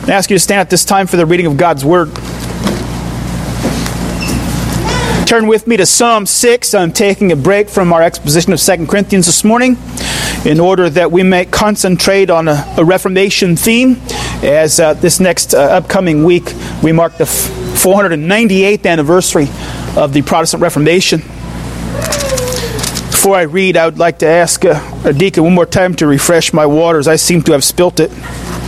I ask you to stand at this time for the reading of God's Word. Turn with me to Psalm 6. I'm taking a break from our exposition of 2 Corinthians this morning in order that we may concentrate on a Reformation theme, as this next upcoming week we mark the 498th anniversary of the Protestant Reformation. Before I read, I would like to ask a deacon one more time to refresh my waters. I seem to have spilt it.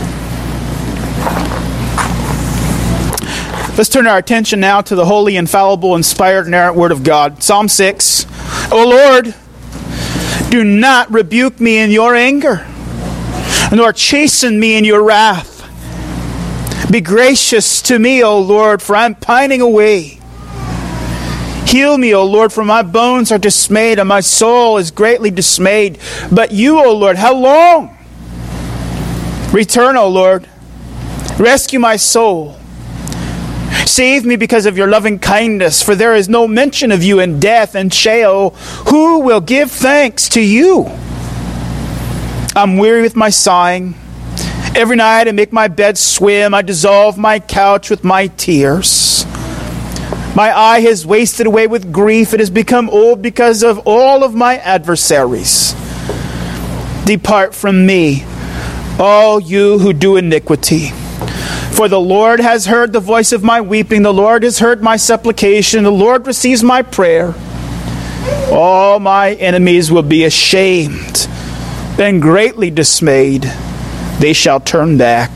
Let's turn our attention now to the holy, infallible, inspired, inerrant Word of God. Psalm 6. O Lord, do not rebuke me in your anger, nor chasten me in your wrath. Be gracious to me, O Lord, for I am pining away. Heal me, O Lord, for my bones are dismayed, and my soul is greatly dismayed. But you, O Lord, how long? Return, O Lord. Rescue my soul. Save me because of your loving kindness, for there is no mention of you in death and Sheol. Who will give thanks to you? I'm weary with my sighing. Every night I make my bed swim. I dissolve my couch with my tears. My eye has wasted away with grief. It has become old because of all of my adversaries. Depart from me, all you who do iniquity. For the Lord has heard the voice of my weeping. The Lord has heard my supplication. The Lord receives my prayer. All my enemies will be ashamed and greatly dismayed. They shall turn back.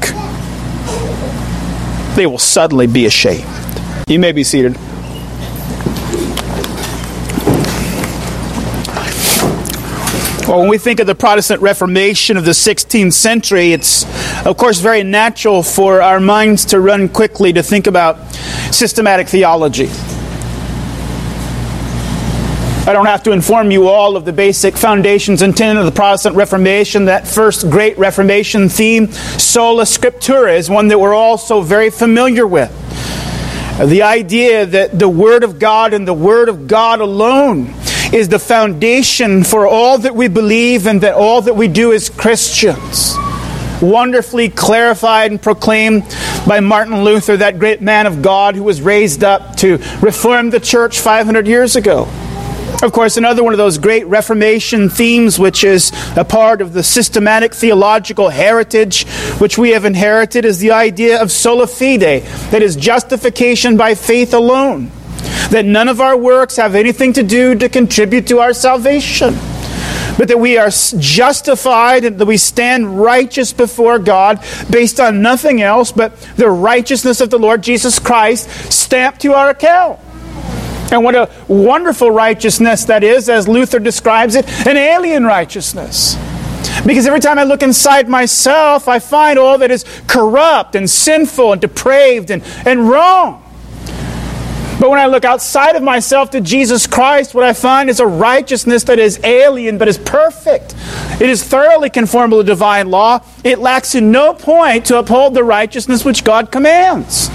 They will suddenly be ashamed. You may be seated. Well, when we think of the Protestant Reformation of the 16th century, it's, of course, very natural for our minds to run quickly to think about systematic theology. I don't have to inform you all of the basic foundations and tenets of the Protestant Reformation. That first great Reformation theme, Sola Scriptura, is one that we're all so very familiar with. The idea that the Word of God and the Word of God alone is the foundation for all that we believe and that all that we do as Christians. Wonderfully clarified and proclaimed by Martin Luther, that great man of God who was raised up to reform the church 500 years ago. Of course, another one of those great Reformation themes, which is a part of the systematic theological heritage which we have inherited, is the idea of sola fide, that is, justification by faith alone. That none of our works have anything to do to contribute to our salvation, but that we are justified and that we stand righteous before God based on nothing else but the righteousness of the Lord Jesus Christ stamped to our account. And what a wonderful righteousness that is, as Luther describes it, an alien righteousness. Because every time I look inside myself, I find all that is corrupt and sinful and depraved and wrong. But when I look outside of myself to Jesus Christ, what I find is a righteousness that is alien but is perfect. It is thoroughly conformable to divine law. It lacks in no point to uphold the righteousness which God commands.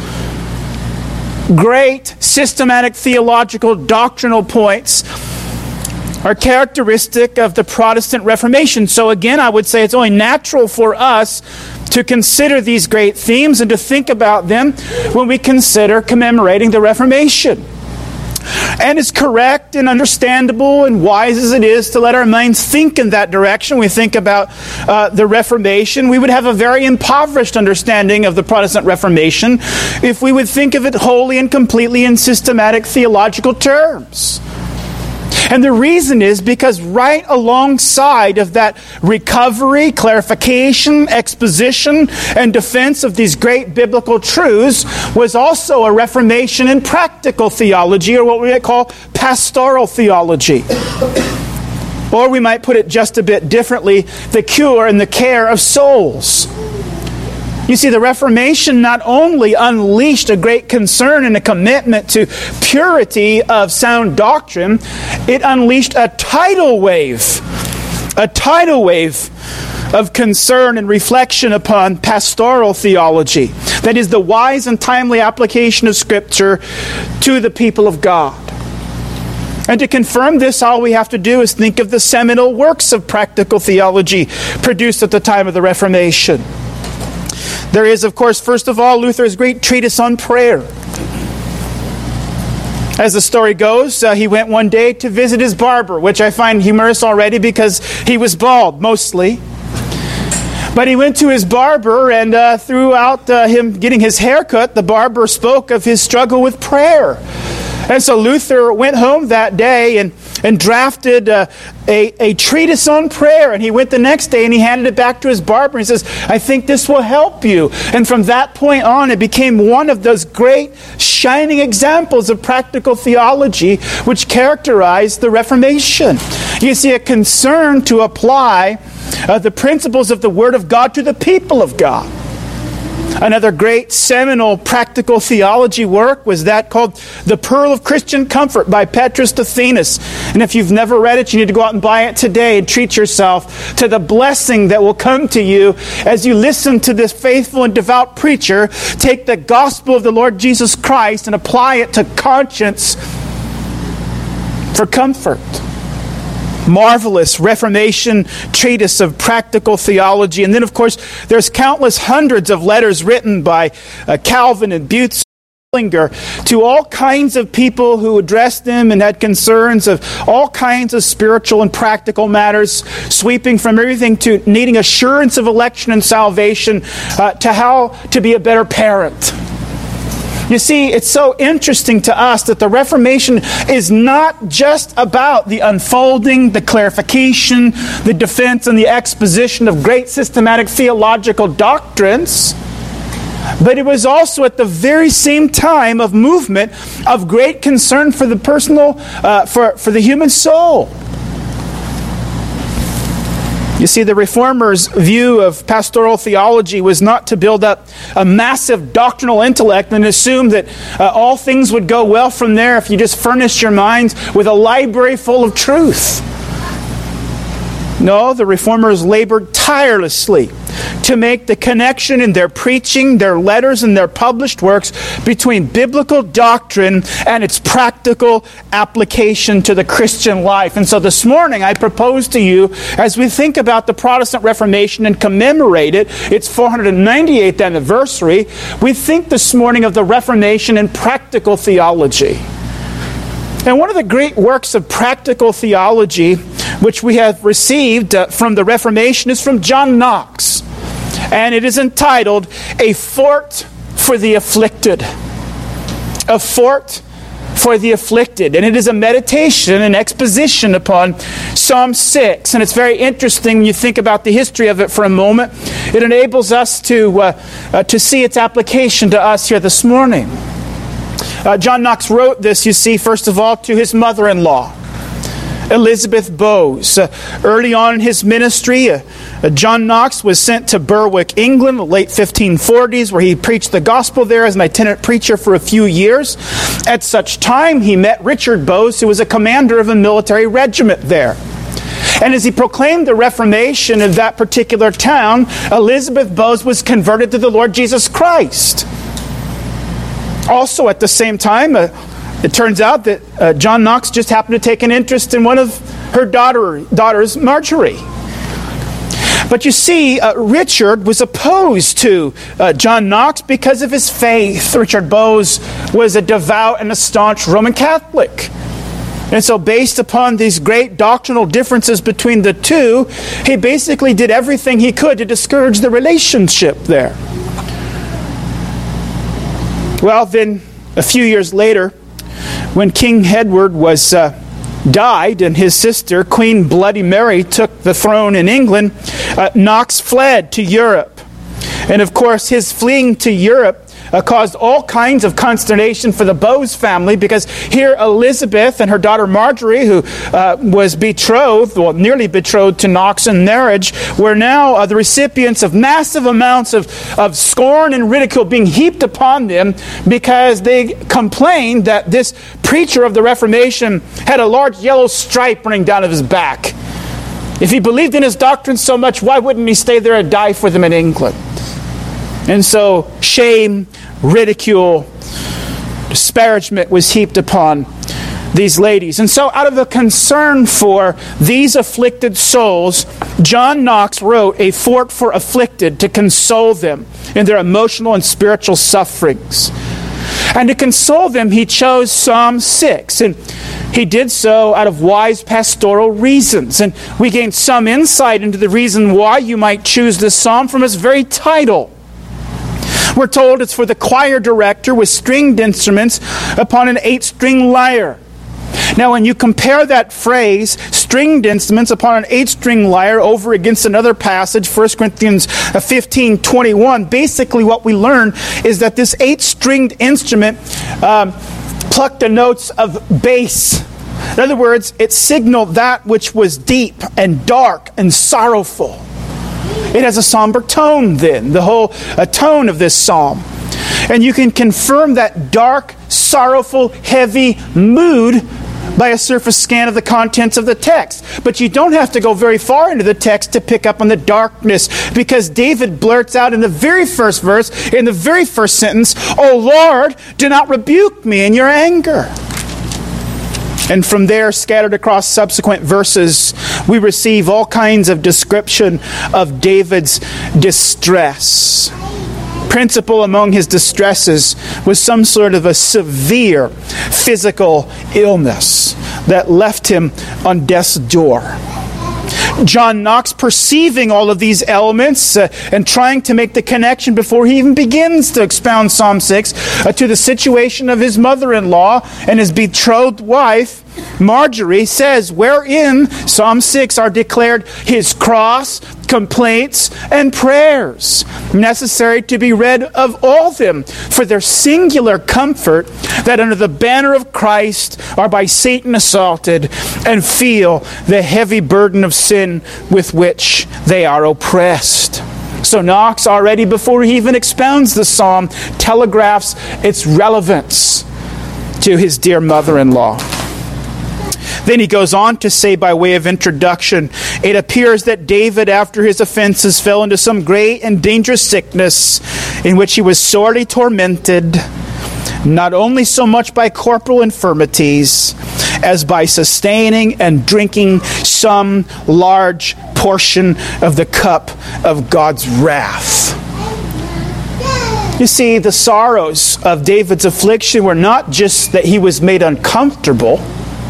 Great systematic theological doctrinal points are characteristic of the Protestant Reformation. So again, I would say it's only natural for us to consider these great themes and to think about them when we consider commemorating the Reformation. And it's correct and understandable and wise as it is to let our minds think in that direction. We think about the Reformation. We would have a very impoverished understanding of the Protestant Reformation if we would think of it wholly and completely in systematic theological terms. And the reason is because right alongside of that recovery, clarification, exposition, and defense of these great biblical truths was also a reformation in practical theology, or what we might call pastoral theology. Or we might put it just a bit differently, the cure and the care of souls. You see, the Reformation not only unleashed a great concern and a commitment to purity of sound doctrine, it unleashed a tidal wave of concern and reflection upon pastoral theology. That is, the wise and timely application of Scripture to the people of God. And to confirm this, all we have to do is think of the seminal works of practical theology produced at the time of the Reformation. There is, of course, first of all, Luther's great treatise on prayer. As the story goes, he went one day to visit his barber, which I find humorous already because he was bald, mostly. But he went to his barber, and throughout him getting his haircut, the barber spoke of his struggle with prayer. And so Luther went home that day and drafted a treatise on prayer. And he went the next day and he handed it back to his barber. And he says, I think this will help you. And from that point on, it became one of those great shining examples of practical theology which characterized the Reformation. You see, a concern to apply the principles of the Word of God to the people of God. Another great seminal practical theology work was that called The Pearl of Christian Comfort by Petrus Duthinus. And if you've never read it, you need to go out and buy it today and treat yourself to the blessing that will come to you as you listen to this faithful and devout preacher take the gospel of the Lord Jesus Christ and apply it to conscience for comfort. Marvelous Reformation treatise of practical theology. And then, of course, there's countless hundreds of letters written by Calvin and Bullinger to all kinds of people who addressed them and had concerns of all kinds of spiritual and practical matters, sweeping from everything to needing assurance of election and salvation to how to be a better parent. You see, it's so interesting to us that the Reformation is not just about the unfolding, the clarification, the defense, and the exposition of great systematic theological doctrines, but it was also at the very same time of movement of great concern for the personal, for the human soul. You see, the Reformers' view of pastoral theology was not to build up a massive doctrinal intellect and assume that all things would go well from there if you just furnished your minds with a library full of truth. No, the Reformers labored tirelessly to make the connection in their preaching, their letters, and their published works between biblical doctrine and its practical application to the Christian life. And so this morning I propose to you, as we think about the Protestant Reformation and commemorate it, its 498th anniversary, we think this morning of the Reformation in practical theology. And one of the great works of practical theology which we have received from the Reformation is from John Knox. And it is entitled, A Fort for the Afflicted. A Fort for the Afflicted. And it is a meditation, an exposition upon Psalm 6. And it's very interesting when you think about the history of it for a moment. It enables us to see its application to us here this morning. John Knox wrote this, you see, first of all, to his mother-in-law, Elizabeth Bowes. Early on in his ministry, John Knox was sent to Berwick, England, in the late 1540s, where he preached the gospel there as an itinerant preacher for a few years. At such time, he met Richard Bowes, who was a commander of a military regiment there. And as he proclaimed the Reformation in that particular town, Elizabeth Bowes was converted to the Lord Jesus Christ. Also, at the same time, it turns out that John Knox just happened to take an interest in one of her daughters, Marjorie. But you see, Richard was opposed to John Knox because of his faith. Richard Bowes was a devout and a staunch Roman Catholic. And so based upon these great doctrinal differences between the two, he basically did everything he could to discourage the relationship there. Well, then, a few years later, when King Edward was died and his sister, Queen Bloody Mary, took the throne in England, Knox fled to Europe. And of course, his fleeing to Europe caused all kinds of consternation for the Bowes family, because here Elizabeth and her daughter Marjorie, who was betrothed, well, nearly betrothed to Knox in marriage, were now the recipients of massive amounts of scorn and ridicule being heaped upon them because they complained that this preacher of the Reformation had a large yellow stripe running down his back. If he believed in his doctrine so much, why wouldn't he stay there and die for them in England? And so shame, ridicule, disparagement was heaped upon these ladies. And so out of a concern for these afflicted souls, John Knox wrote a fort for afflicted to console them in their emotional and spiritual sufferings. And to console them, he chose Psalm 6. And he did so out of wise pastoral reasons. And we gained some insight into the reason why you might choose this psalm from its very title. We're told it's for the choir director with stringed instruments upon an 8-string lyre. Now, when you compare that phrase, stringed instruments upon an 8-string lyre, over against another passage, 1 Corinthians 15:21, basically what we learn is that this 8-stringed instrument plucked the notes of bass. In other words, it signaled that which was deep and dark and sorrowful. It has a somber tone then, the whole tone of this psalm. And you can confirm that dark, sorrowful, heavy mood by a surface scan of the contents of the text. But you don't have to go very far into the text to pick up on the darkness, because David blurts out in the very first verse, in the very first sentence, "O Lord, do not rebuke me in your anger." And from there, scattered across subsequent verses, we receive all kinds of description of David's distress. Principal among his distresses was some sort of a severe physical illness that left him on death's door. John Knox, perceiving all of these elements and trying to make the connection before he even begins to expound Psalm 6 to the situation of his mother-in-law and his betrothed wife, Marjorie, says, wherein, Psalm 6, are declared his cross, complaints, and prayers, necessary to be read of all them, for their singular comfort, that under the banner of Christ are by Satan assaulted, and feel the heavy burden of sin with which they are oppressed. So Knox, already before he even expounds the psalm, telegraphs its relevance to his dear mother-in-law. Then he goes on to say, by way of introduction, it appears that David, after his offenses, fell into some great and dangerous sickness, in which he was sorely tormented, not only so much by corporal infirmities, as by sustaining and drinking some large portion of the cup of God's wrath. You see, the sorrows of David's affliction were not just that he was made uncomfortable.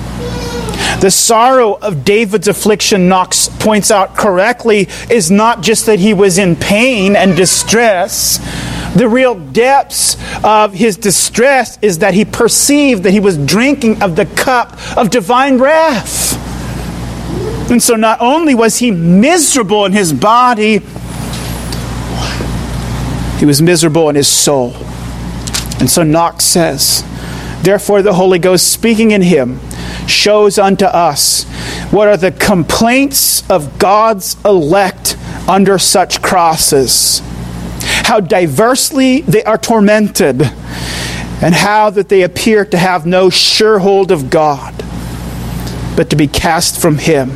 The sorrow of David's affliction, Knox points out correctly, is not just that he was in pain and distress. The real depths of his distress is that he perceived that he was drinking of the cup of divine wrath. And so not only was he miserable in his body, he was miserable in his soul. And so Knox says, therefore the Holy Ghost speaking in him shows unto us what are the complaints of God's elect under such crosses, how diversely they are tormented, and how that they appear to have no sure hold of God, but to be cast from Him.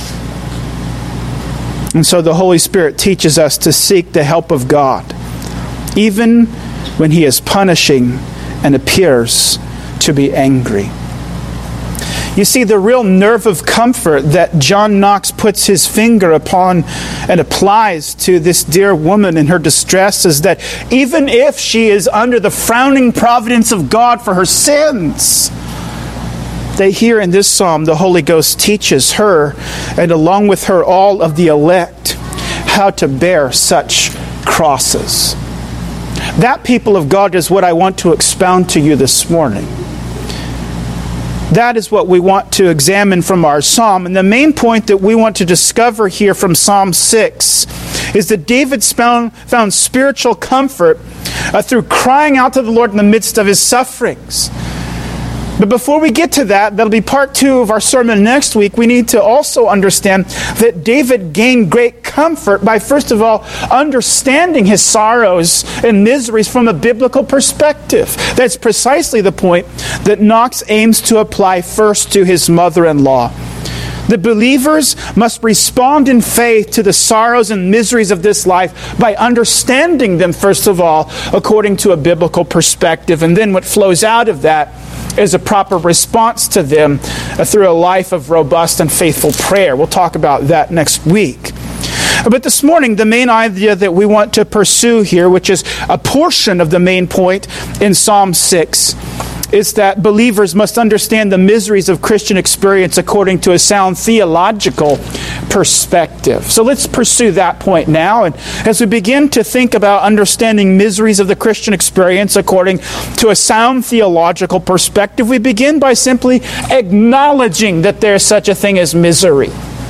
And so the Holy Spirit teaches us to seek the help of God, even when He is punishing and appears to be angry. You see, the real nerve of comfort that John Knox puts his finger upon and applies to this dear woman in her distress is that even if she is under the frowning providence of God for her sins, that here in this psalm the Holy Ghost teaches her, and along with her all of the elect, how to bear such crosses. That, people of God, is what I want to expound to you this morning. That is what we want to examine from our psalm. And the main point that we want to discover here from Psalm 6 is that David found spiritual comfort through crying out to the Lord in the midst of his sufferings. But before we get to that, that'll be part 2 of our sermon next week, we need to also understand that David gained great comfort by, first of all, understanding his sorrows and miseries from a biblical perspective. That's precisely the point that Knox aims to apply first to his mother-in-law. The believers must respond in faith to the sorrows and miseries of this life by understanding them, first of all, according to a biblical perspective. And then what flows out of that is a proper response to them through a life of robust and faithful prayer. We'll talk about that next week. But this morning, the main idea that we want to pursue here, which is a portion of the main point in Psalm 6, is that believers must understand the miseries of Christian experience according to a sound theological perspective. So let's pursue that point now. And as we begin to think about understanding miseries of the Christian experience according to a sound theological perspective, we begin by simply acknowledging that there's such a thing as misery.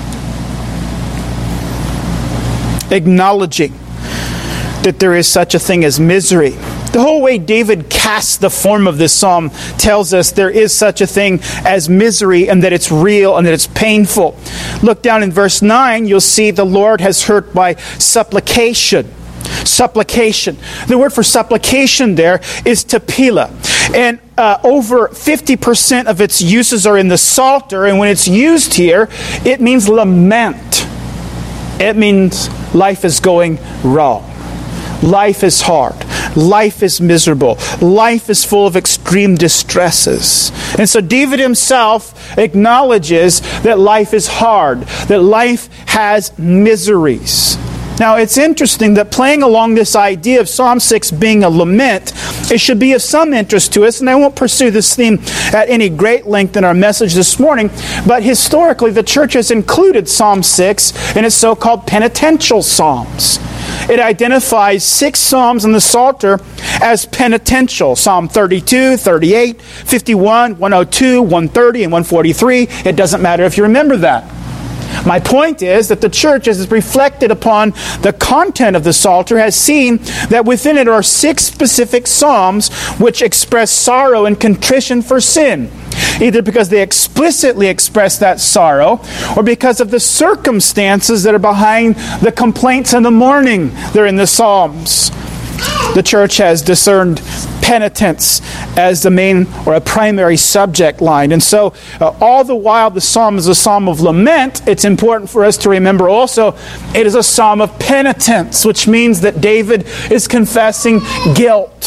Acknowledging that there is such a thing as misery. The whole way David casts the form of this psalm tells us there is such a thing as misery and that it's real and that it's painful. Look down in verse 9, you'll see the Lord has heard my supplication. Supplication. The word for supplication there is tepila. And over 50% of its uses are in the Psalter, and when it's used here, it means lament. It means life is going wrong. Life is hard. Life is miserable. Life is full of extreme distresses. And so David himself acknowledges that life is hard, that life has miseries. Now, it's interesting that playing along this idea of Psalm 6 being a lament, it should be of some interest to us, and I won't pursue this theme at any great length in our message this morning, but historically the church has included Psalm 6 in its so-called penitential psalms. It identifies 6 psalms in the Psalter as penitential. Psalm 32, 38, 51, 102, 130, and 143. It doesn't matter if you remember that. My point is that the church, as it's reflected upon the content of the Psalter, has seen that within it are 6 specific psalms which express sorrow and contrition for sin, either because they explicitly express that sorrow or because of the circumstances that are behind the complaints and the mourning that are in the psalms. The church has discerned penitence as the main or a primary subject line. And so all the while the psalm is a psalm of lament, it's important for us to remember also it is a psalm of penitence, which means that David is confessing guilt.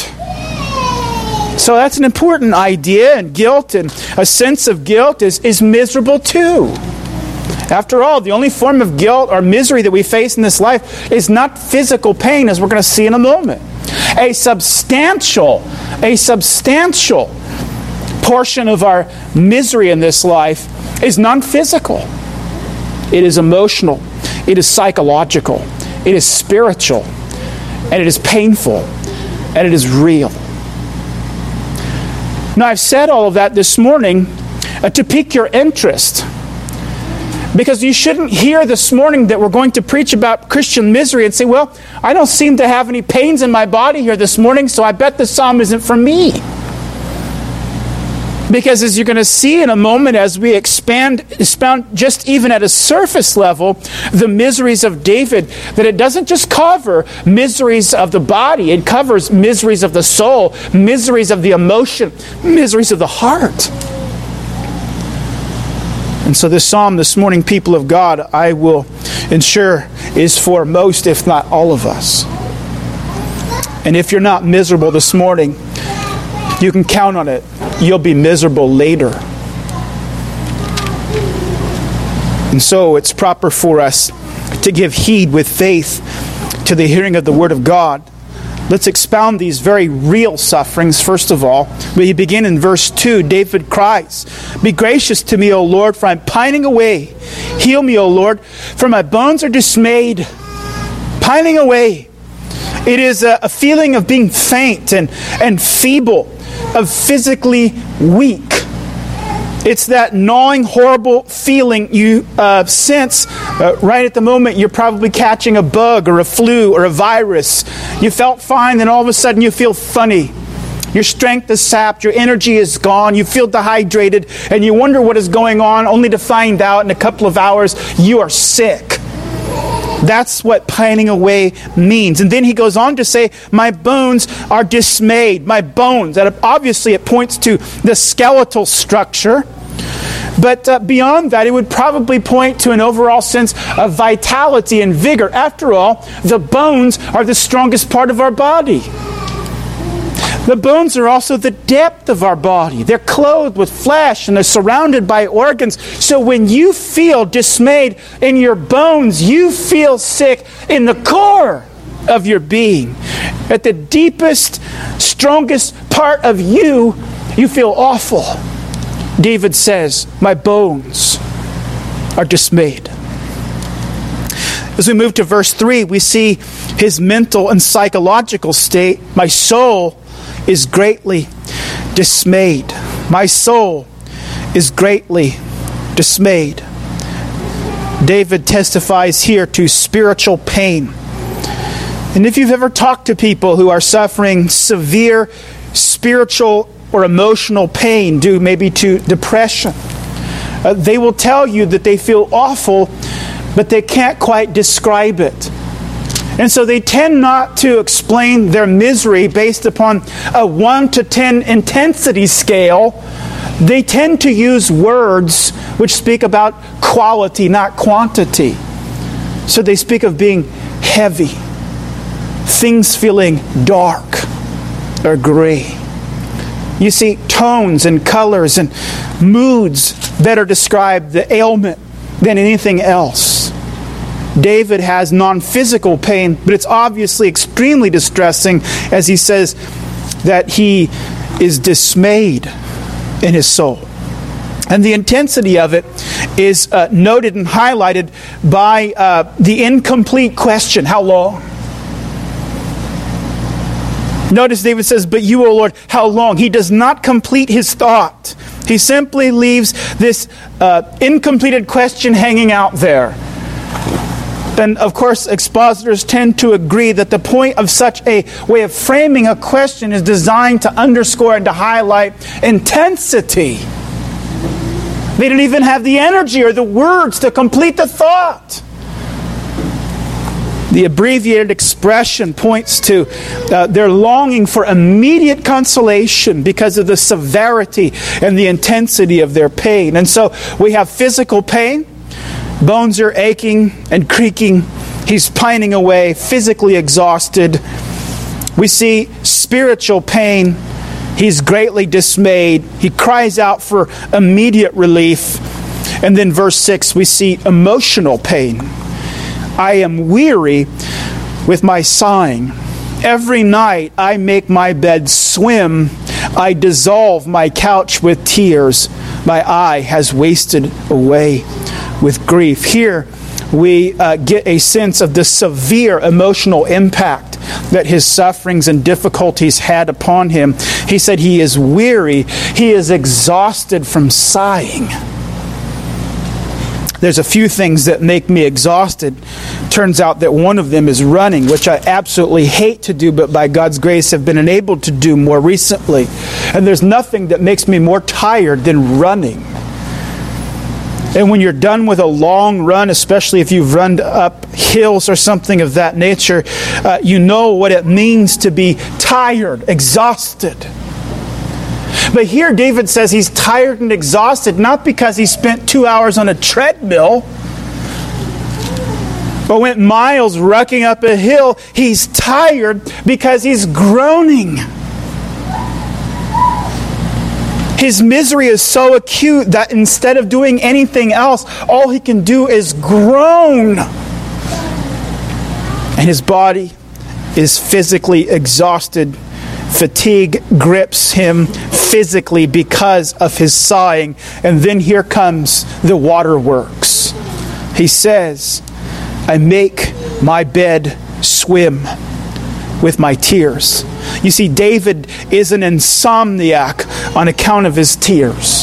So that's an important idea, and guilt and a sense of guilt is miserable too. After all, the only form of guilt or misery that we face in this life is not physical pain, as we're going to see in a moment. A substantial portion of our misery in this life is non-physical. It is emotional. It is psychological. It is spiritual. And it is painful. And it is real. Now, I've said all of that this morning to pique your interest. Because you shouldn't hear this morning that we're going to preach about Christian misery and say, well, I don't seem to have any pains in my body here this morning, so I bet the psalm isn't for me. Because as you're going to see in a moment as we expound just even at a surface level the miseries of David, that it doesn't just cover miseries of the body, it covers miseries of the soul, miseries of the emotion, miseries of the heart. And so this psalm this morning, people of God, I will ensure is for most, if not all of us. And if you're not miserable this morning, you can count on it. You'll be miserable later. And so it's proper for us to give heed with faith to the hearing of the Word of God. Let's expound these very real sufferings, first of all. We begin in verse 2. David cries, "Be gracious to me, O Lord, for I'm pining away. Heal me, O Lord, for my bones are dismayed." Pining away. It is a feeling of being faint and feeble, of physically weak. It's that gnawing, horrible feeling you sense right at the moment you're probably catching a bug or a flu or a virus. You felt fine, then all of a sudden you feel funny. Your strength is sapped, your energy is gone, you feel dehydrated, and you wonder what is going on, only to find out in a couple of hours you are sick. That's what pining away means. And then he goes on to say, my bones are dismayed. My bones. That obviously it points to the skeletal structure. But beyond that, it would probably point to an overall sense of vitality and vigor. After all, the bones are the strongest part of our body. The bones are also the depth of our body. They're clothed with flesh and they're surrounded by organs. So when you feel dismayed in your bones, you feel sick in the core of your being. At the deepest, strongest part of you, you feel awful. David says, my bones are dismayed. As we move to verse 3, we see his mental and psychological state. My soul is greatly dismayed. My soul is greatly dismayed. David testifies here to spiritual pain. And if you've ever talked to people who are suffering severe spiritual or emotional pain due maybe to depression, they will tell you that they feel awful, but they can't quite describe it. And so they tend not to explain their misery based upon a 1 to 10 intensity scale. They tend to use words which speak about quality, not quantity. So they speak of being heavy, things feeling dark or gray. You see, tones and colors and moods better describe the ailment than anything else. David has non-physical pain, but it's obviously extremely distressing as he says that he is dismayed in his soul. And the intensity of it is noted and highlighted by the incomplete question, how long? Notice David says, but you, O Lord, how long? He does not complete his thought. He simply leaves this incompleted question hanging out there. And of course, expositors tend to agree that the point of such a way of framing a question is designed to underscore and to highlight intensity. They didn't even have the energy or the words to complete the thought. The abbreviated expression points to their longing for immediate consolation because of the severity and the intensity of their pain. And so we have physical pain. Bones are aching and creaking. He's pining away, physically exhausted. We see spiritual pain. He's greatly dismayed. He cries out for immediate relief. And then verse 6, we see emotional pain. I am weary with my sighing. Every night I make my bed swim. I dissolve my couch with tears. My eye has wasted away with grief. Here we get a sense of the severe emotional impact that his sufferings and difficulties had upon him. He said he is weary. He is exhausted from sighing. There's a few things that make me exhausted. Turns out that one of them is running, which I absolutely hate to do, but by God's grace have been enabled to do more recently. And there's nothing that makes me more tired than running. And when you're done with a long run, especially if you've run up hills or something of that nature, you know what it means to be tired, exhausted. But here David says he's tired and exhausted, not because he spent 2 hours on a treadmill or went miles rucking up a hill. He's tired because he's groaning. His misery is so acute that instead of doing anything else, all he can do is groan. And his body is physically exhausted. Fatigue grips him physically because of his sighing. And then here comes the waterworks. He says, I make my bed swim with my tears. You see, David is an insomniac on account of his tears.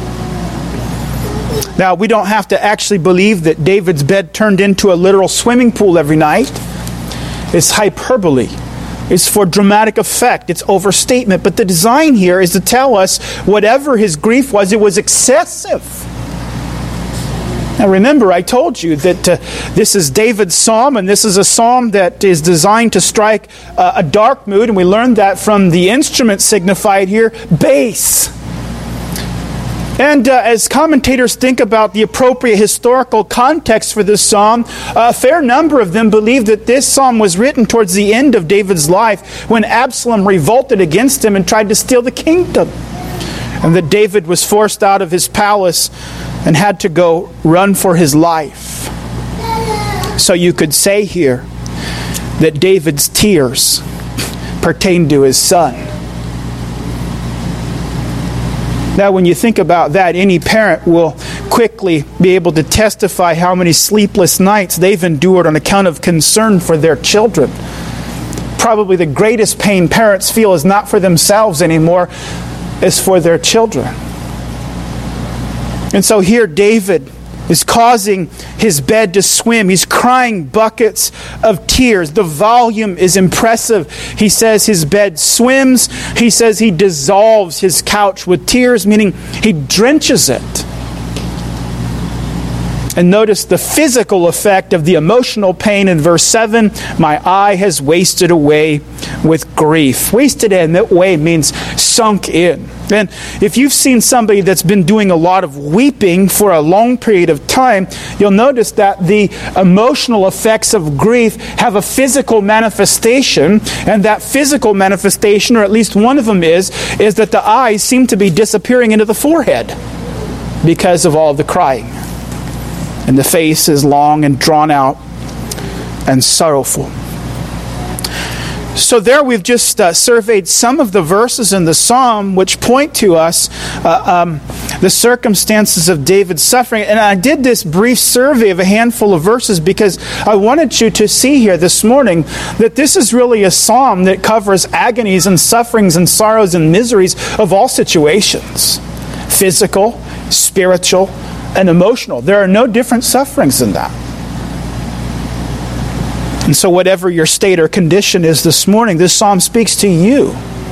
Now, we don't have to actually believe that David's bed turned into a literal swimming pool every night. It's hyperbole. It's for dramatic effect. It's overstatement. But the design here is to tell us whatever his grief was, it was excessive. Now remember, I told you that this is David's psalm, and this is a psalm that is designed to strike a dark mood, and we learned that from the instrument signified here, bass. And as commentators think about the appropriate historical context for this psalm, a fair number of them believe that this psalm was written towards the end of David's life when Absalom revolted against him and tried to steal the kingdom. And that David was forced out of his palace and had to go run for his life. So you could say here that David's tears pertain to his son. Now, when you think about that, any parent will quickly be able to testify how many sleepless nights they've endured on account of concern for their children. Probably the greatest pain parents feel is not for themselves anymore, it's for their children. And so here David is causing his bed to swim. He's crying buckets of tears. The volume is impressive. He says his bed swims. He says he dissolves his couch with tears, meaning he drenches it. And notice the physical effect of the emotional pain in verse 7. My eye has wasted away with grief. Wasted in that way means sunk in. And if you've seen somebody that's been doing a lot of weeping for a long period of time, you'll notice that the emotional effects of grief have a physical manifestation. And that physical manifestation, or at least one of them is that the eyes seem to be disappearing into the forehead because of all the crying. And the face is long and drawn out and sorrowful. So there we've just surveyed some of the verses in the psalm which point to us the circumstances of David's suffering. And I did this brief survey of a handful of verses because I wanted you to see here this morning that this is really a psalm that covers agonies and sufferings and sorrows and miseries of all situations. Physical, spiritual, and emotional. There are no different sufferings than that. And so whatever your state or condition is this morning, this psalm speaks to you.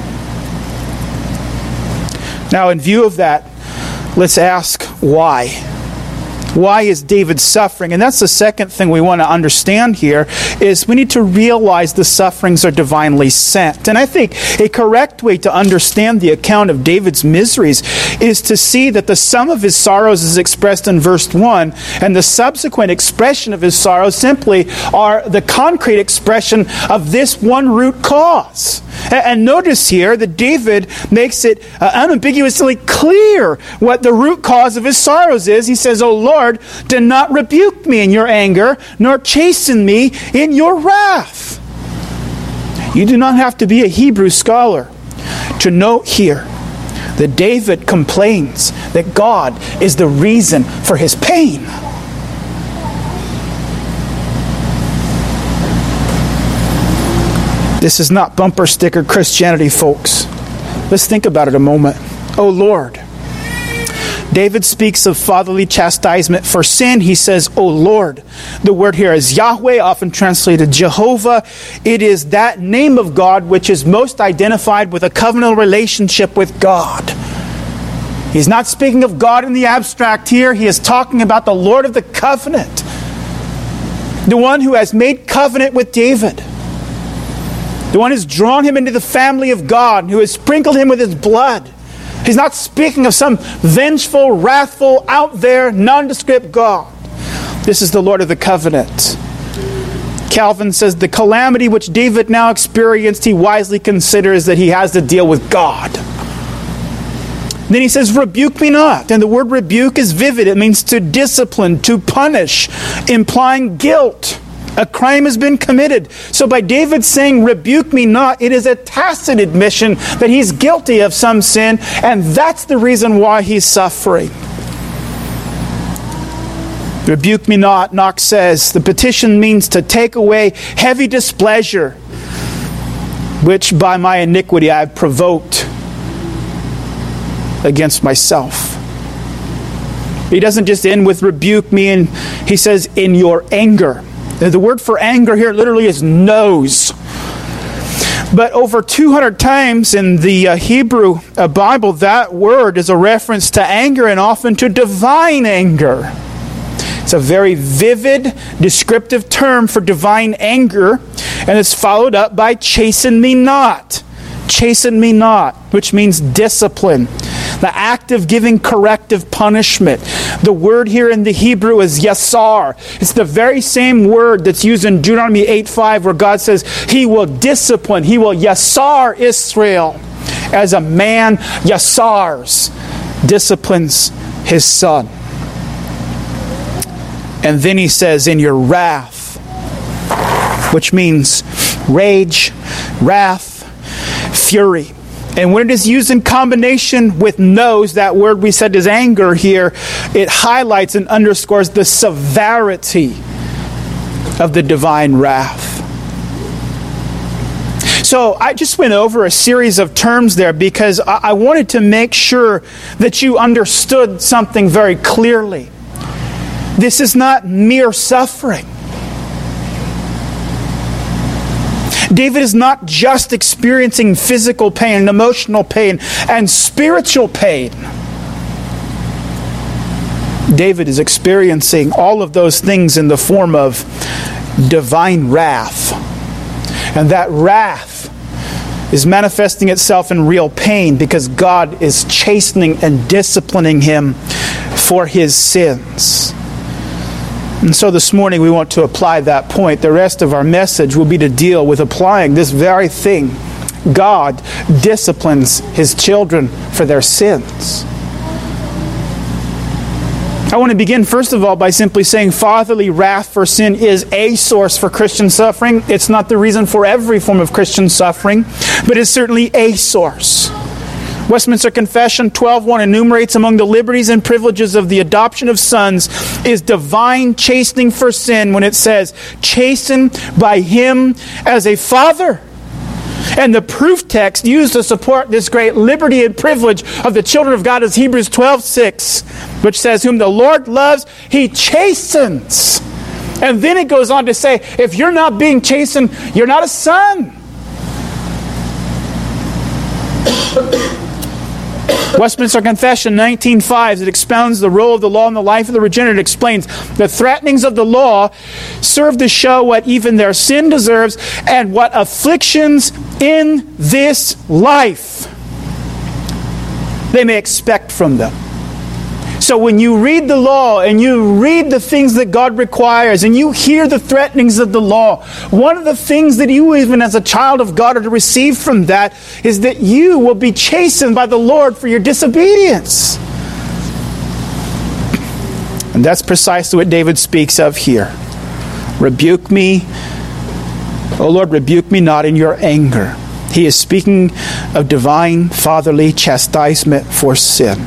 Now, in view of that, let's ask why. Why is David suffering? And that's the second thing we want to understand here, is we need to realize the sufferings are divinely sent. And I think a correct way to understand the account of David's miseries is to see that the sum of his sorrows is expressed in verse 1, and the subsequent expression of his sorrows simply are the concrete expression of this one root cause. And notice here that David makes it unambiguously clear what the root cause of his sorrows is. He says, O Lord, do not rebuke me in your anger, nor chasten me in your wrath. You do not have to be a Hebrew scholar to note here that David complains that God is the reason for his pain. This is not bumper sticker Christianity, folks. Let's think about it a moment. Oh Lord. David speaks of fatherly chastisement for sin. He says, O Lord. The word here is Yahweh, often translated Jehovah. It is that name of God which is most identified with a covenantal relationship with God. He's not speaking of God in the abstract here. He is talking about the Lord of the covenant. The one who has made covenant with David. The one who's drawn him into the family of God, who has sprinkled him with his blood. He's not speaking of some vengeful, wrathful, out there, nondescript God. This is the Lord of the covenant. Calvin says the calamity which David now experienced, he wisely considers that he has to deal with God. Then he says, rebuke me not. And the word rebuke is vivid. It means to discipline, to punish, implying guilt. A crime has been committed. So by David saying, rebuke me not, it is a tacit admission that he's guilty of some sin, and that's the reason why he's suffering. Rebuke me not, Knox says. The petition means to take away heavy displeasure, which by my iniquity I have provoked against myself. He doesn't just end with rebuke me, and he says, in your anger. The word for anger here literally is nose. But over 200 times in the Hebrew Bible, that word is a reference to anger and often to divine anger. It's a very vivid, descriptive term for divine anger, and it's followed up by chasten me not. Chasten me not, which means discipline. the act of giving corrective punishment. The word here in the Hebrew is yasar. It's the very same word that's used in Deuteronomy 8:5 where God says He will discipline, He will yasar Israel as a man yasars, disciplines his son. And then He says, in your wrath, which means rage, wrath, fury. And when it is used in combination with knows, that word we said is anger here, it highlights and underscores the severity of the divine wrath. So I just went over a series of terms there because I wanted to make sure that you understood something very clearly. This is not mere suffering. David is not just experiencing physical pain and emotional pain and spiritual pain. David is experiencing all of those things in the form of divine wrath. And that wrath is manifesting itself in real pain because God is chastening and disciplining him for his sins. And so this morning we want to apply that point. The rest of our message will be to deal with applying this very thing. God disciplines His children for their sins. I want to begin first of all by simply saying fatherly wrath for sin is a source for Christian suffering. It's not the reason for every form of Christian suffering, but it's certainly a source. Westminster Confession 12:1 enumerates among the liberties and privileges of the adoption of sons is divine chastening for sin when it says, chastened by Him as a father. And the proof text used to support this great liberty and privilege of the children of God is Hebrews 12:6, which says, whom the Lord loves, He chastens. And then it goes on to say, if you're not being chastened, you're not a son. Westminster Confession 19:5, as it expounds the role of the law in the life of the regenerate, explains the threatenings of the law serve to show what even their sin deserves and what afflictions in this life they may expect from them. So when you read the law and you read the things that God requires and you hear the threatenings of the law, one of the things that you even as a child of God are to receive from that is that you will be chastened by the Lord for your disobedience. And that's precisely what David speaks of here. Rebuke me, O Lord, rebuke me not in your anger. He is speaking of divine fatherly chastisement for sin.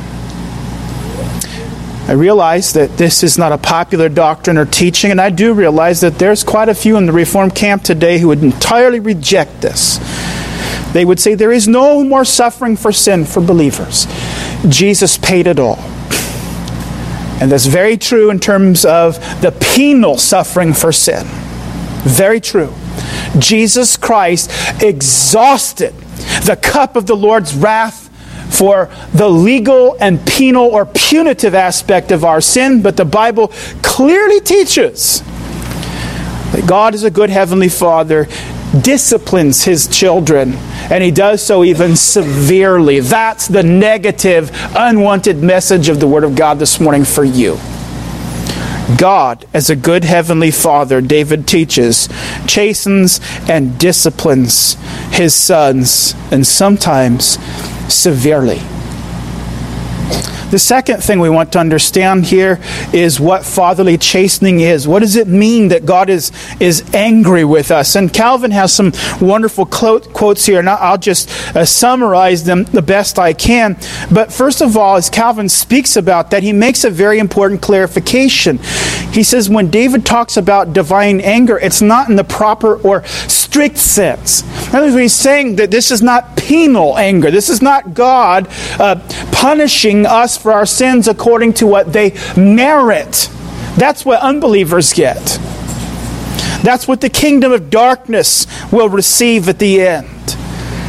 I realize that this is not a popular doctrine or teaching, and I do realize that there's quite a few in the Reformed camp today who would entirely reject this. They would say there is no more suffering for sin for believers. Jesus paid it all. And that's very true in terms of the penal suffering for sin. Very true. Jesus Christ exhausted the cup of the Lord's wrath for the legal and penal or punitive aspect of our sin, but the Bible clearly teaches that God is a good heavenly Father, disciplines His children, and He does so even severely. That's the negative, unwanted message of the Word of God this morning for you. God, as a good heavenly Father, David teaches, chastens and disciplines His sons, and sometimes severely. The second thing we want to understand here is what fatherly chastening is. What does it mean that God is angry with us? And Calvin has some wonderful quotes here, and I'll just summarize them the best I can. But first of all, as Calvin speaks about that, he makes a very important clarification. He says when David talks about divine anger, it's not in the proper or strict sense. In other words, he's saying that this is not penal anger. This is not God punishing us for our sins according to what they merit. That's what unbelievers get. That's what the kingdom of darkness will receive at the end.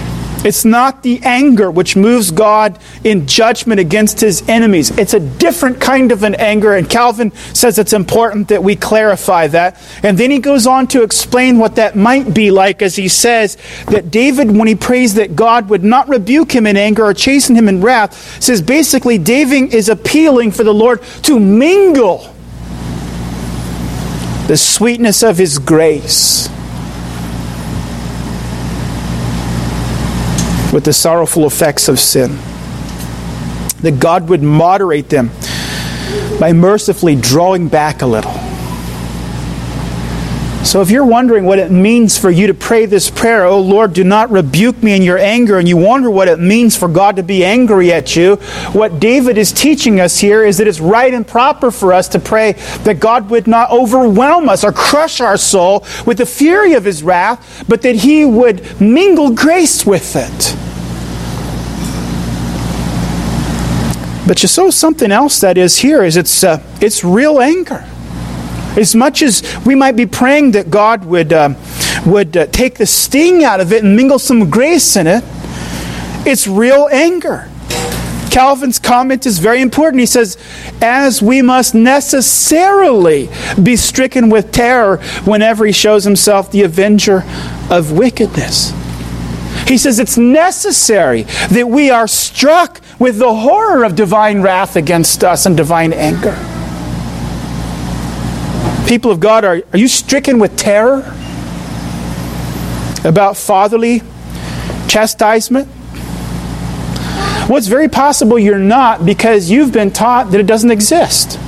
It's not the anger which moves God in judgment against his enemies. It's a different kind of an anger, and Calvin says it's important that we clarify that. And then he goes on to explain what that might be like, as he says that David, when he prays that God would not rebuke him in anger or chasten him in wrath, says basically David is appealing for the Lord to mingle the sweetness of his grace with the sorrowful effects of sin. That God would moderate them by mercifully drawing back a little. So if you're wondering what it means for you to pray this prayer, "Oh Lord, do not rebuke me in your anger," and you wonder what it means for God to be angry at you, what David is teaching us here is that it's right and proper for us to pray that God would not overwhelm us or crush our soul with the fury of his wrath, but that he would mingle grace with it. But you saw something else that is here, is it's real anger. As much as we might be praying that God would take the sting out of it and mingle some grace in it, it's real anger. Calvin's comment is very important. He says, as we must necessarily be stricken with terror whenever he shows himself the avenger of wickedness. He says it's necessary that we are struck with the horror of divine wrath against us and divine anger. People of God, are you stricken with terror about fatherly chastisement? Well, it's very possible you're not, because you've been taught that it doesn't exist.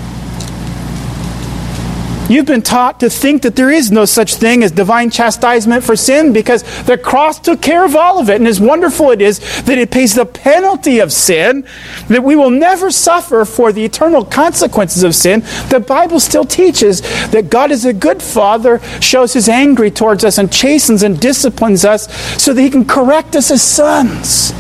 You've been taught to think that there is no such thing as divine chastisement for sin because the cross took care of all of it. And as wonderful it is that it pays the penalty of sin, that we will never suffer for the eternal consequences of sin, the Bible still teaches that God is a good Father, shows his anger towards us and chastens and disciplines us so that he can correct us as sons.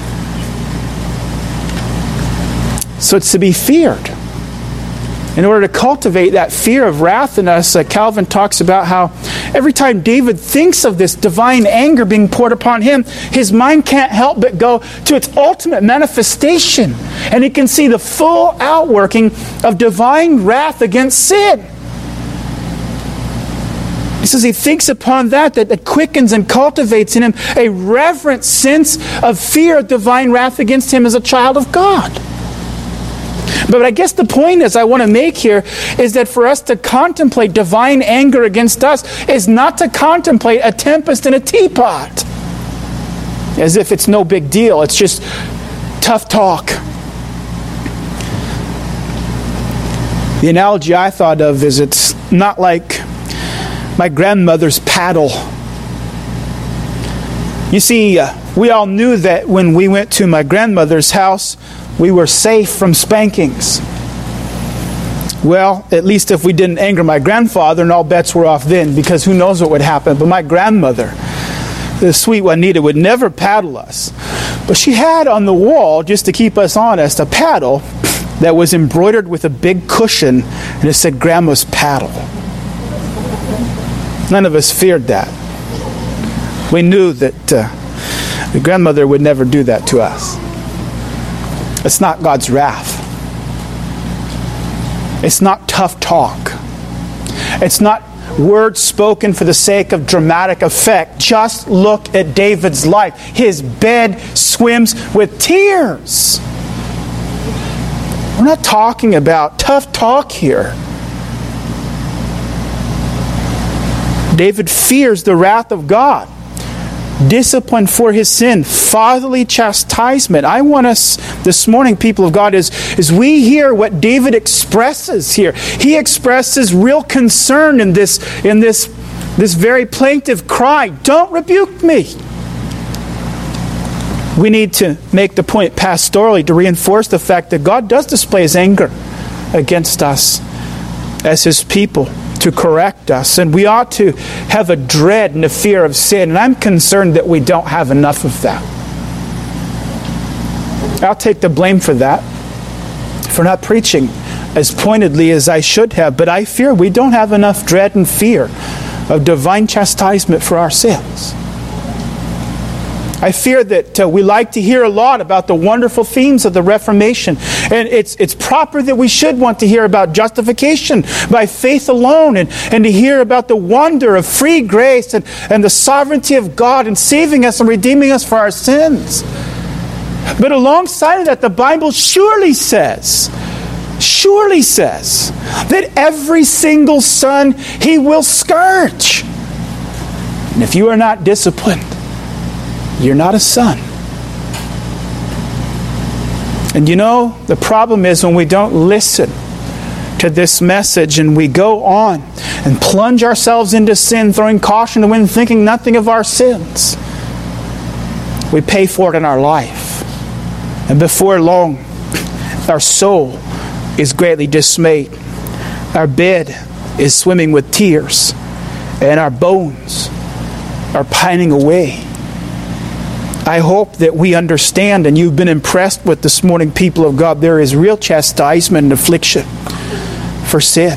So it's to be feared. In order to cultivate that fear of wrath in us, Calvin talks about how every time David thinks of this divine anger being poured upon him, his mind can't help but go to its ultimate manifestation. And he can see the full outworking of divine wrath against sin. He says he thinks upon that it quickens and cultivates in him a reverent sense of fear of divine wrath against him as a child of God. But I guess the point is I want to make here is that for us to contemplate divine anger against us is not to contemplate a tempest in a teapot. As if it's no big deal. It's just tough talk. The analogy I thought of is it's not like my grandmother's paddle. You see, we all knew that when we went to my grandmother's house, we were safe from spankings. Well, at least if we didn't anger my grandfather, and all bets were off then, because who knows what would happen. But my grandmother, the sweet Juanita, would never paddle us. But she had on the wall, just to keep us honest, a paddle that was embroidered with a big cushion, and it said Grandma's paddle. None of us feared that. We knew that the grandmother would never do that to us. It's not God's wrath. It's not tough talk. It's not words spoken for the sake of dramatic effect. Just look at David's life. His bed swims with tears. We're not talking about tough talk here. David fears the wrath of God. Discipline for his sin, fatherly chastisement. I want us this morning, people of God, as we hear what David expresses here. He expresses real concern in this very plaintive cry. Don't rebuke me. We need to make the point pastorally to reinforce the fact that God does display his anger against us as his people, to correct us, and we ought to have a dread and a fear of sin, and I'm concerned that we don't have enough of that. I'll take the blame for that, for not preaching as pointedly as I should have, but I fear we don't have enough dread and fear of divine chastisement for our sins. I fear that we like to hear a lot about the wonderful themes of the Reformation. And it's proper that we should want to hear about justification by faith alone, and to hear about the wonder of free grace and the sovereignty of God in saving us and redeeming us for our sins. But alongside of that, the Bible surely says that every single son He will scourge. And if you are not disciplined, you're not a son. And you know, the problem is when we don't listen to this message and we go on and plunge ourselves into sin, throwing caution to the wind, thinking nothing of our sins, we pay for it in our life. And before long, our soul is greatly dismayed. Our bed is swimming with tears, and our bones are pining away. I hope that we understand, and you've been impressed with this morning, people of God, there is real chastisement and affliction for sin.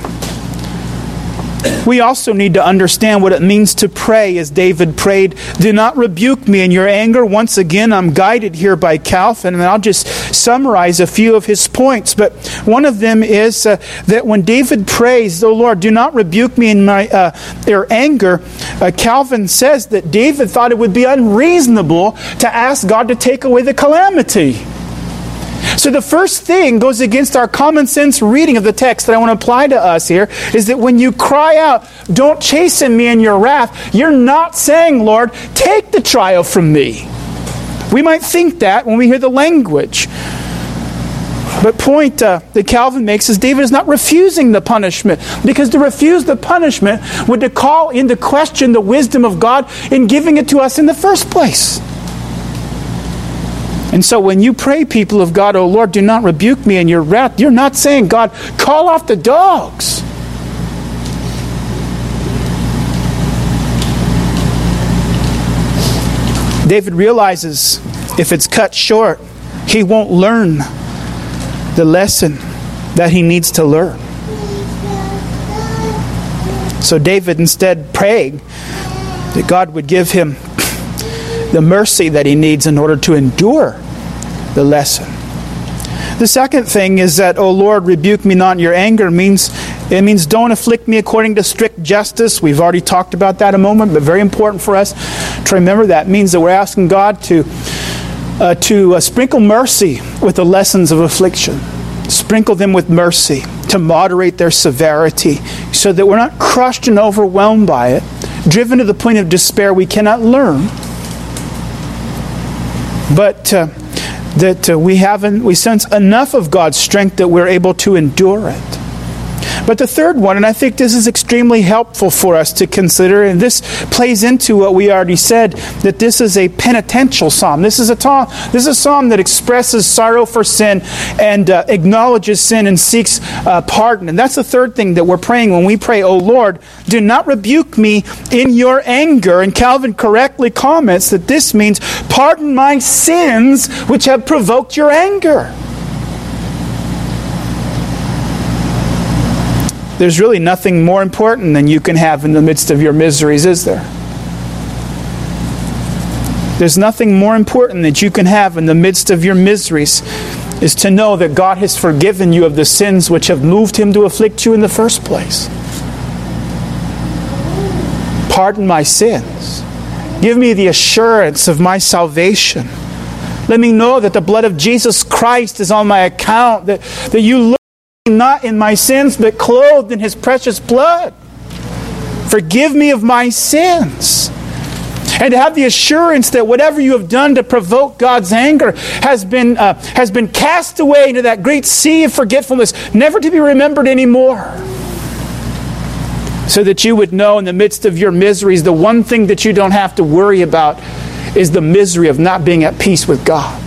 We also need to understand what it means to pray as David prayed, "Do not rebuke me in your anger." Once again, I'm guided here by Calvin, and I'll just summarize a few of his points. But one of them is that when David prays, "Oh Lord, do not rebuke me in your anger," Calvin says that David thought it would be unreasonable to ask God to take away the calamity. So the first thing goes against our common sense reading of the text that I want to apply to us here, is that when you cry out, "Don't chasten me in your wrath," you're not saying, "Lord, take the trial from me." We might think that when we hear the language. But point that Calvin makes is David is not refusing the punishment, because to refuse the punishment would to call into question the wisdom of God in giving it to us in the first place. And so when you pray, people of God, "Oh Lord, do not rebuke me in your wrath," you're not saying, "God, call off the dogs." David realizes if it's cut short, he won't learn the lesson that he needs to learn. So David instead prayed that God would give him the mercy that he needs in order to endure the lesson. The second thing is that, "Oh Lord, rebuke me not in your anger," means don't afflict me according to strict justice. We've already talked about that a moment, but very important for us to remember that. It means that we're asking God to sprinkle mercy with the lessons of affliction. Sprinkle them with mercy to moderate their severity, so that we're not crushed and overwhelmed by it, driven to the point of despair we cannot learn, but that we sense enough of God's strength that we're able to endure it. But the third one, and I think this is extremely helpful for us to consider, and this plays into what we already said, that this is a penitential psalm. This is a psalm that expresses sorrow for sin and acknowledges sin and seeks pardon. And that's the third thing that we're praying when we pray, "Oh Lord, do not rebuke me in your anger." And Calvin correctly comments that this means, "Pardon my sins which have provoked your anger." There's really nothing more important than you can have in the midst of your miseries, is there? There's nothing more important that you can have in the midst of your miseries, is to know that God has forgiven you of the sins which have moved Him to afflict you in the first place. Pardon my sins. Give me the assurance of my salvation. Let me know that the blood of Jesus Christ is on my account, that you look not in my sins, but clothed in His precious blood. Forgive me of my sins. And to have the assurance that whatever you have done to provoke God's anger has been cast away into that great sea of forgetfulness, never to be remembered anymore. So that you would know in the midst of your miseries, the one thing that you don't have to worry about is the misery of not being at peace with God.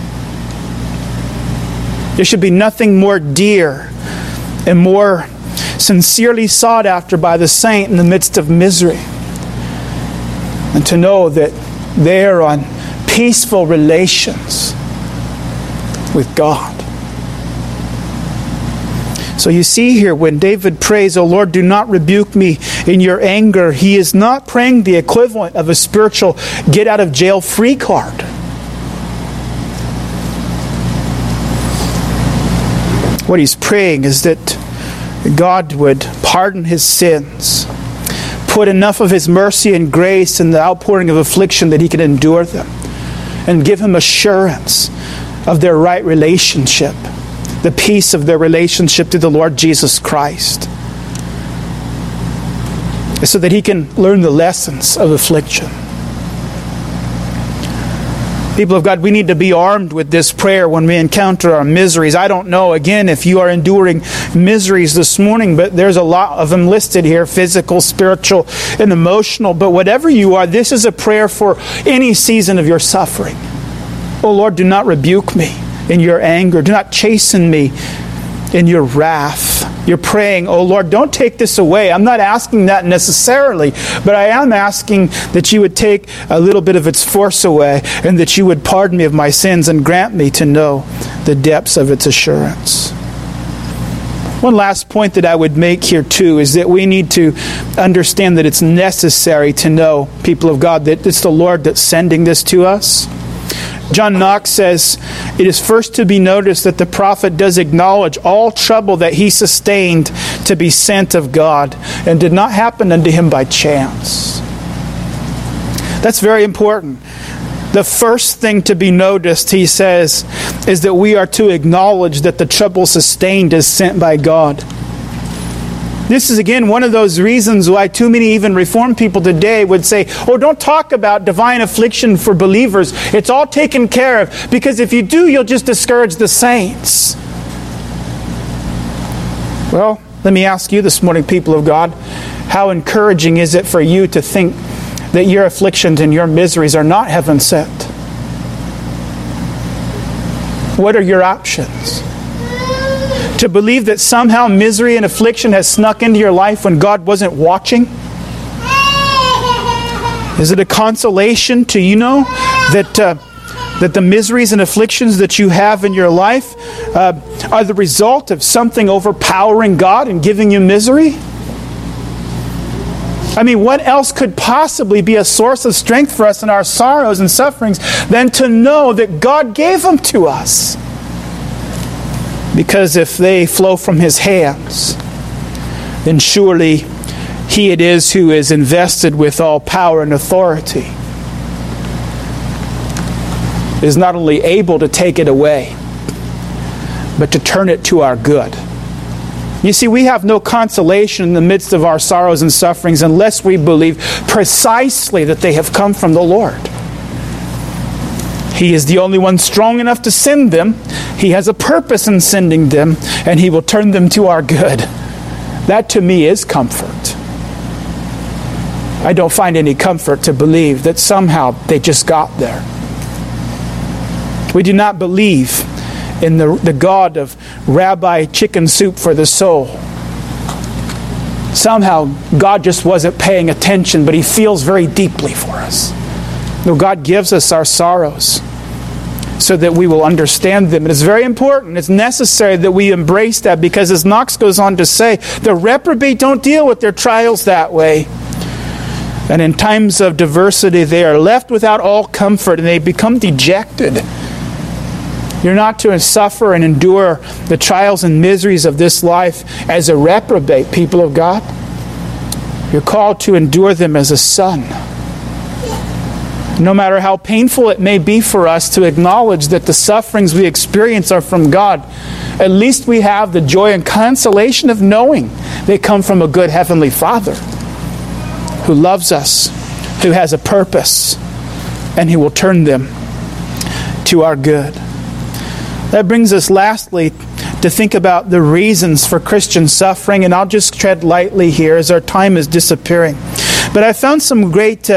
There should be nothing more dear and more sincerely sought after by the saint in the midst of misery, and to know that they are on peaceful relations with God. So you see here, when David prays, "O Lord, do not rebuke me in your anger," he is not praying the equivalent of a spiritual get-out-of-jail-free card. What he's praying is that God would pardon his sins, put enough of his mercy and grace in the outpouring of affliction that he can endure them, and give him assurance of their right relationship, the peace of their relationship to the Lord Jesus Christ, so that he can learn the lessons of affliction. People of God, we need to be armed with this prayer when we encounter our miseries. I don't know, again, if you are enduring miseries this morning, but there's a lot of them listed here, physical, spiritual, and emotional. But whatever you are, this is a prayer for any season of your suffering. "Oh Lord, do not rebuke me in your anger. Do not chasten me in your wrath." You're praying, "Oh Lord, don't take this away." I'm not asking that necessarily, but I am asking that you would take a little bit of its force away, and that you would pardon me of my sins and grant me to know the depths of its assurance. One last point that I would make here too is that we need to understand that it's necessary to know, people of God, that it's the Lord that's sending this to us. John Knox says, "It is first to be noticed that the prophet does acknowledge all trouble that he sustained to be sent of God, and did not happen unto him by chance." That's very important. The first thing to be noticed, he says, is that we are to acknowledge that the trouble sustained is sent by God. This is, again, one of those reasons why too many even Reformed people today would say, "Oh, don't talk about divine affliction for believers. It's all taken care of. Because if you do, you'll just discourage the saints." Well, let me ask you this morning, people of God, how encouraging is it for you to think that your afflictions and your miseries are not heaven sent? What are your options? To believe that somehow misery and affliction has snuck into your life when God wasn't watching? Is it a consolation to that the miseries and afflictions that you have in your life are the result of something overpowering God and giving you misery? I mean, what else could possibly be a source of strength for us in our sorrows and sufferings than to know that God gave them to us? Because if they flow from His hands, then surely He it is who is invested with all power and authority, is not only able to take it away, but to turn it to our good. You see, we have no consolation in the midst of our sorrows and sufferings unless we believe precisely that they have come from the Lord. He is the only one strong enough to send them. He has a purpose in sending them, and He will turn them to our good. That to me is comfort. I don't find any comfort to believe that somehow they just got there. We do not believe in the God of Rabbi Chicken Soup for the soul. Somehow God just wasn't paying attention, but He feels very deeply for us. No, God gives us our sorrows so that we will understand them. It is very important. It's necessary that we embrace that, because as Knox goes on to say, the reprobate don't deal with their trials that way. And in times of adversity, they are left without all comfort and they become dejected. You're not to suffer and endure the trials and miseries of this life as a reprobate, people of God. You're called to endure them as a son. No matter how painful it may be for us to acknowledge that the sufferings we experience are from God, at least we have the joy and consolation of knowing they come from a good Heavenly Father who loves us, who has a purpose, and He will turn them to our good. That brings us lastly to think about the reasons for Christian suffering, and I'll just tread lightly here as our time is disappearing. But I found some great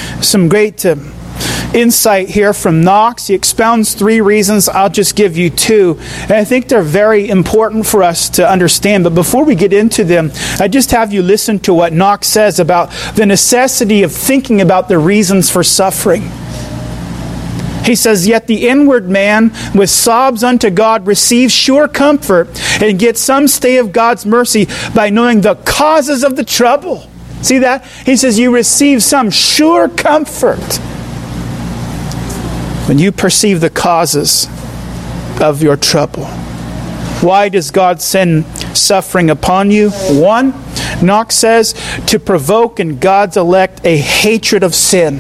insight here from Knox. He expounds 3 reasons. I'll just give you 2. And I think they're very important for us to understand. But before we get into them, I just have you listen to what Knox says about the necessity of thinking about the reasons for suffering. He says, yet the inward man with sobs unto God receives sure comfort and gets some stay of God's mercy by knowing the causes of the trouble. See that? He says you receive some sure comfort when you perceive the causes of your trouble. Why does God send suffering upon you? 1, Knox says, to provoke in God's elect a hatred of sin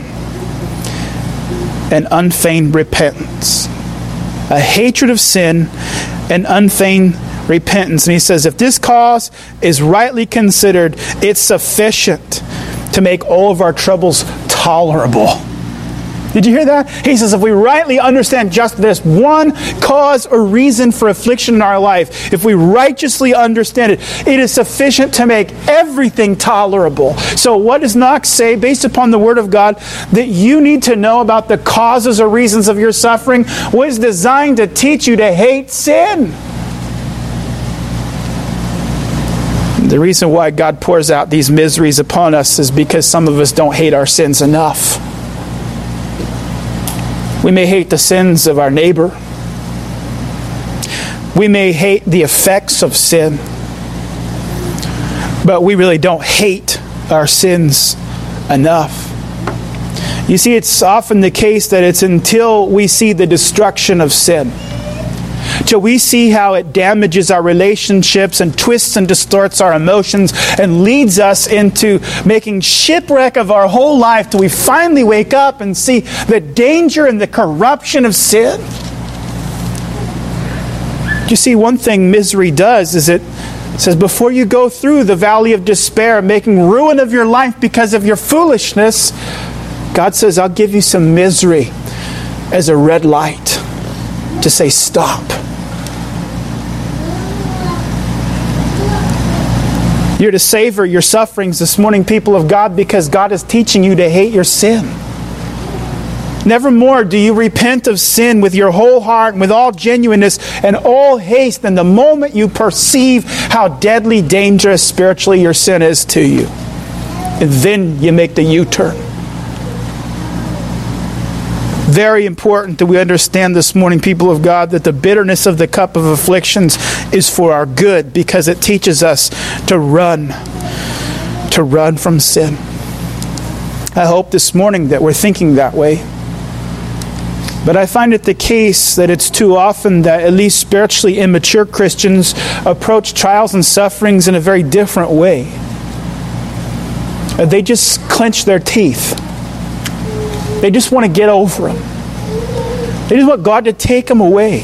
and unfeigned repentance. A hatred of sin and unfeigned repentance. And he says, if this cause is rightly considered, it's sufficient to make all of our troubles tolerable. Did you hear that? He says, if we rightly understand just this one cause or reason for affliction in our life, if we righteously understand it, it is sufficient to make everything tolerable. So what does Knox say, based upon the Word of God, that you need to know about the causes or reasons of your suffering? Was designed to teach you to hate sin. The reason why God pours out these miseries upon us is because some of us don't hate our sins enough. We may hate the sins of our neighbor. We may hate the effects of sin. But we really don't hate our sins enough. You see, it's often the case that it's until we see the destruction of sin, till we see how it damages our relationships and twists and distorts our emotions and leads us into making shipwreck of our whole life, till we finally wake up and see the danger and the corruption of sin. You see, one thing misery does is it says, before you go through the valley of despair, making ruin of your life because of your foolishness, God says, I'll give you some misery as a red light to say, stop. You're to savor your sufferings this morning, people of God, because God is teaching you to hate your sin. Nevermore do you repent of sin with your whole heart and with all genuineness and all haste than the moment you perceive how deadly dangerous spiritually your sin is to you. And then you make the U-turn. Very important that we understand this morning, people of God, that the bitterness of the cup of afflictions is for our good, because it teaches us to run from sin. I hope this morning that we're thinking that way. But I find it the case that it's too often that at least spiritually immature Christians approach trials and sufferings in a very different way. They just clench their teeth. They just want to get over them. They just want God to take them away.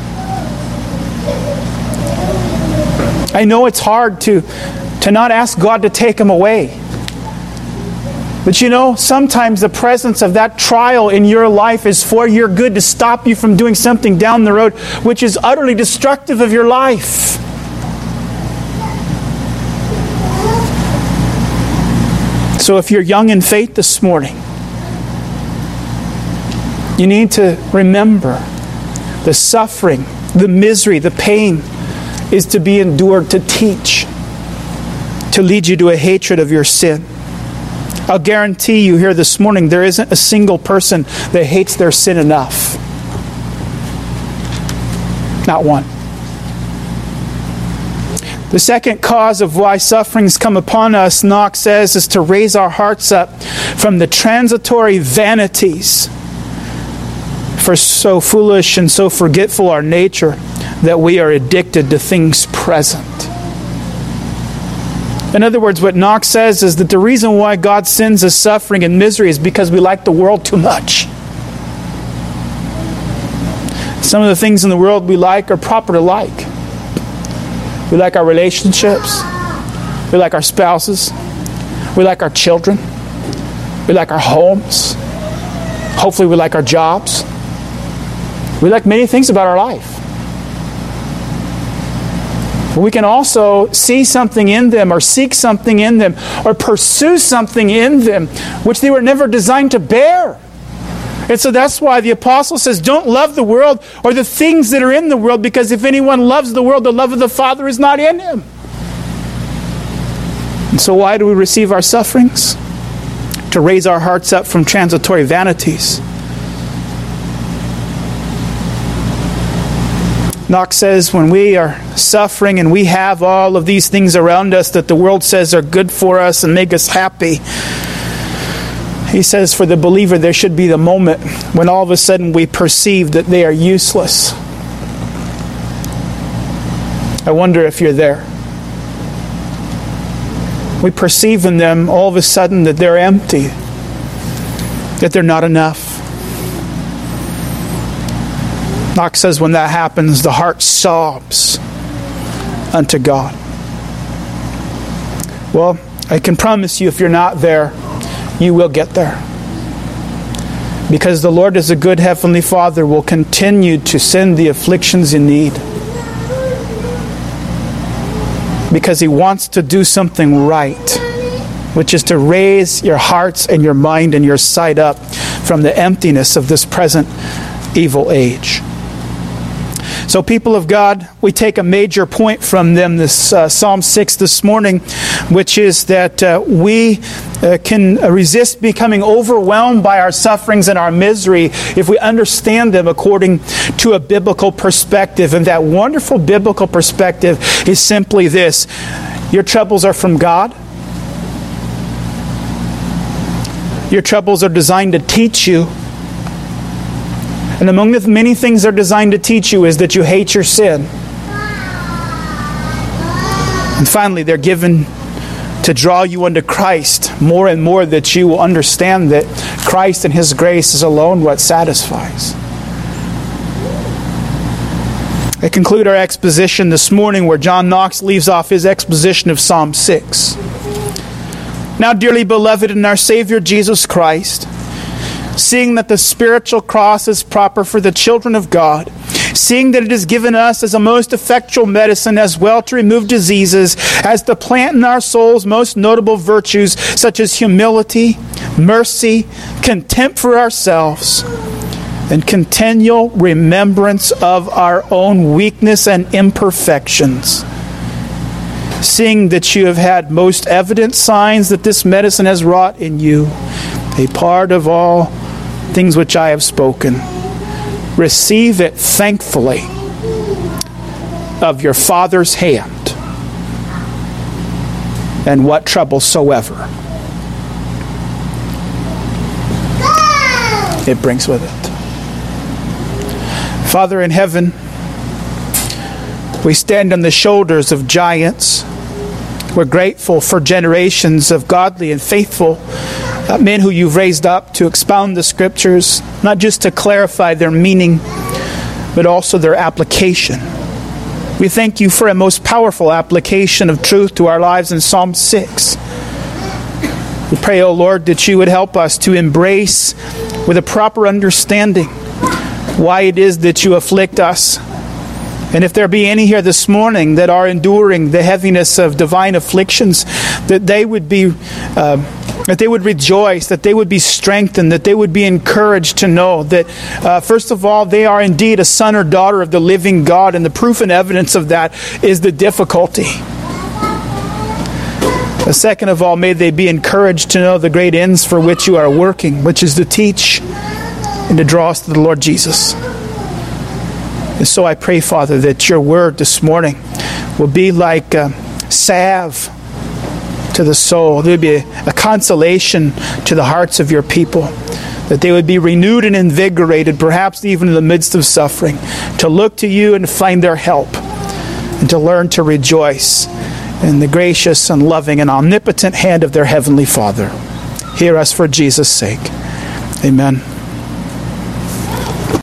I know it's hard to not ask God to take them away. But you know, sometimes the presence of that trial in your life is for your good, to stop you from doing something down the road which is utterly destructive of your life. So if you're young in faith this morning, you need to remember the suffering, the misery, the pain is to be endured to teach, to lead you to a hatred of your sin. I'll guarantee you here this morning, there isn't a single person that hates their sin enough. Not one. The second cause of why sufferings come upon us, Knox says, is to raise our hearts up from the transitory vanities. For so foolish and so forgetful our nature that we are addicted to things present. In other words, what Knox says is that the reason why God sends us suffering and misery is because we like the world too much. Some of the things in the world we like are proper to like. We like our relationships. We like our spouses. We like our children. We like our homes. Hopefully we like our jobs. We like many things about our life. But we can also see something in them, or seek something in them, or pursue something in them which they were never designed to bear. And so that's why the apostle says, don't love the world or the things that are in the world, because if anyone loves the world, the love of the Father is not in him. And so why do we receive our sufferings? To raise our hearts up from transitory vanities. Knox says when we are suffering and we have all of these things around us that the world says are good for us and make us happy, he says for the believer there should be the moment when all of a sudden we perceive that they are useless. I wonder if you're there. We perceive in them all of a sudden that they're empty, that they're not enough. Knox says when that happens, the heart sobs unto God. Well, I can promise you if you're not there, you will get there. Because the Lord as a good Heavenly Father will continue to send the afflictions you need. Because He wants to do something right, which is to raise your hearts and your mind and your sight up from the emptiness of this present evil age. So people of God, we take a major point from them, this Psalm 6 this morning, which is that we can resist becoming overwhelmed by our sufferings and our misery if we understand them according to a biblical perspective. And that wonderful biblical perspective is simply this: your troubles are from God. Your troubles are designed to teach you. And among the many things they're designed to teach you is that you hate your sin. And finally, they're given to draw you unto Christ more and more, that you will understand that Christ and His grace is alone what satisfies. I conclude our exposition this morning where John Knox leaves off his exposition of Psalm 6. Now, dearly beloved in our Savior Jesus Christ, seeing that the spiritual cross is proper for the children of God, seeing that it is given us as a most effectual medicine as well to remove diseases as to plant in our souls most notable virtues such as humility, mercy, contempt for ourselves, and continual remembrance of our own weakness and imperfections. Seeing that you have had most evident signs that this medicine has wrought in you, a part of all things which I have spoken, receive it thankfully of your Father's hand, and what trouble soever it brings with it. Father in heaven, we stand on the shoulders of giants. We're grateful for generations of godly and faithful men who you've raised up to expound the Scriptures, not just to clarify their meaning, but also their application. We thank you for a most powerful application of truth to our lives in Psalm 6. We pray, O Lord, that you would help us to embrace with a proper understanding why it is that you afflict us. And if there be any here this morning that are enduring the heaviness of divine afflictions, that they would be, that they would rejoice, that they would be strengthened, that they would be encouraged to know that, first of all, they are indeed a son or daughter of the living God, and the proof and evidence of that is the difficulty. Second of all, may they be encouraged to know the great ends for which you are working, which is to teach and to draw us to the Lord Jesus. And so I pray, Father, that your word this morning will be like salve to the soul. There would be a consolation to the hearts of your people, that they would be renewed and invigorated, perhaps even in the midst of suffering, to look to you and find their help, and to learn to rejoice in the gracious and loving and omnipotent hand of their Heavenly Father. Hear us for Jesus' sake. Amen.